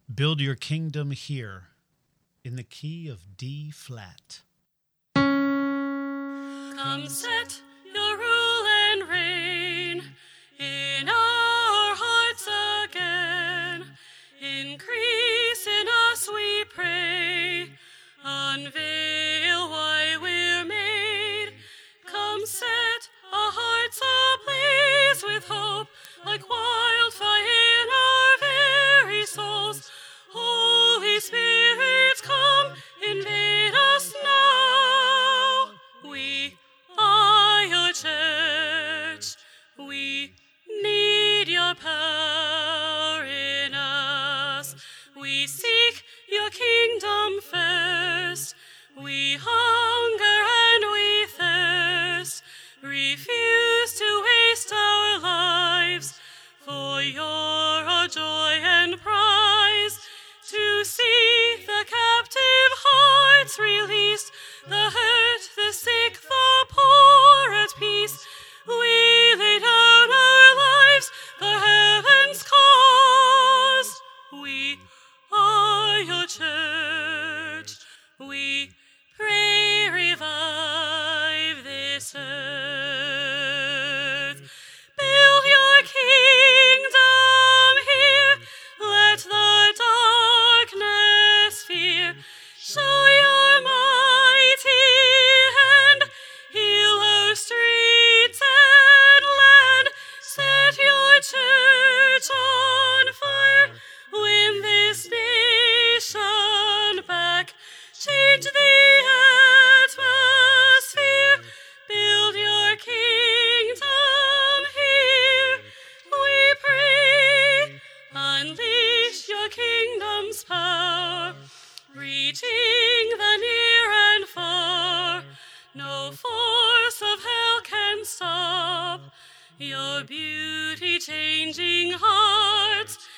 Build your kingdom here in the key of D flat. Come set your rule and reign in our hearts again. Increase in us, we pray. Unveil why we're made. Come set our hearts ablaze with hope, like wildfire in our very souls. Holy Spirit, come, invade us now. We are your church. We need your power in us. We seek your kingdom first. We hunger and we thirst. Refuse to waste our lives, for you're our joy and prize. To see the captive hearts released, the hurt, the sick, the poor at peace. We lay down our lives for heaven's cause. We are your church. We pray, revive this earth. Build your kingdom here. Let the darkness fear. Show your mighty hand. Heal our streets and land. Set your church on fire. Win this nation back. Change the atmosphere. Build your kingdom here. We pray. Unleash your kingdom's power, reaching the near and far. No force of hell can stop your beauty changing hearts.